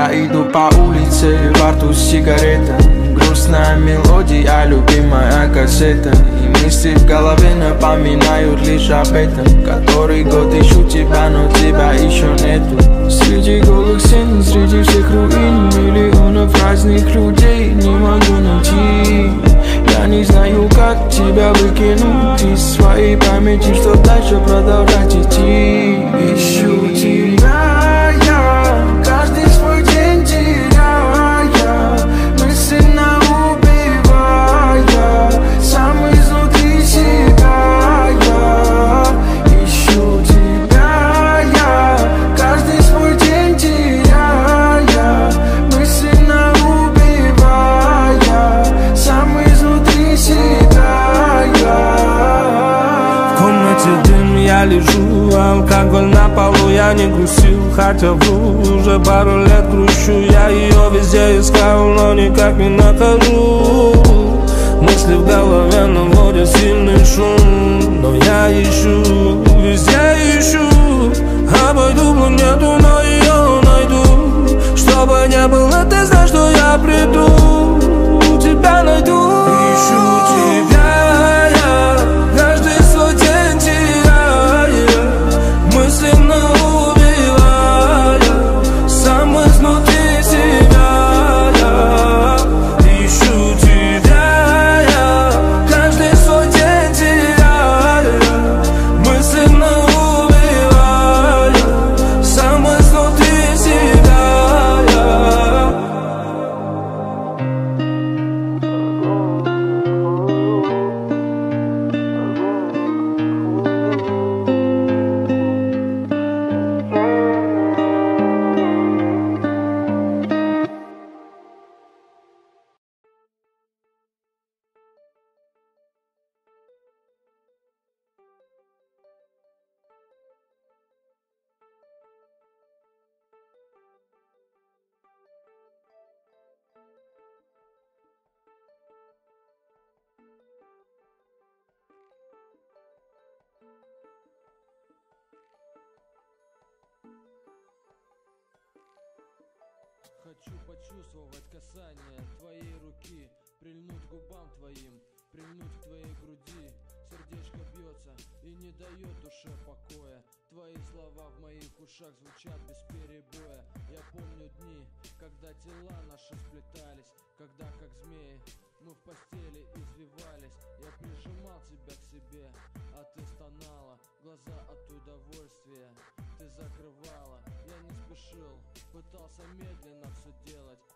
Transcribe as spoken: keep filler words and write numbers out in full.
Я иду по улице, во рту сигарета, грустная мелодия, любимая кассета. И мысли в голове напоминают лишь об этом. Который год ищу тебя, но тебя еще нету. Среди голых стен, среди всех руин, миллионов разных людей не могу найти. Я не знаю, как тебя выкинуть из своей памяти, что дальше продолжать идти. Ищу тебя я, каждый свой день теряя, мысленно убивая, сам изнутри себя я. Ищу тебя я, каждый свой день теряя, мысленно убивая, сам изнутри себя я. В комнате дым, я лежу, алкоголь на полу, я не грустил, хотя вру, уже пару лет грущу. Я ее везде искал, но никак не нахожу. Мысли в голове наводят сильный шум, но я ищу, везде ищу. Обойду планету, но ее найду. Чтобы не было, ты знаешь, что я приду, тебя найду. Ищу тебя я, каждый свой день теряя, мысленно убивая, сам изнутри себя я. Ищу тебя я, каждый свой день теряя, мысленно убивая, сам изнутри себя я. Хочу почувствовать касание твоей руки, прильнуть к губам твоим, прильнуть к твоей груди. Сердечко бьется и не дает душе покоя. Твои слова в моих ушах звучат без перебоя. Я помню дни, когда тела наши сплетались, когда как змеи мы в постели извивались. Я прижимал тебя к себе, а ты стонала, глаза от удовольствия ты закрывала. Я не спешил, пытался медленно все делать,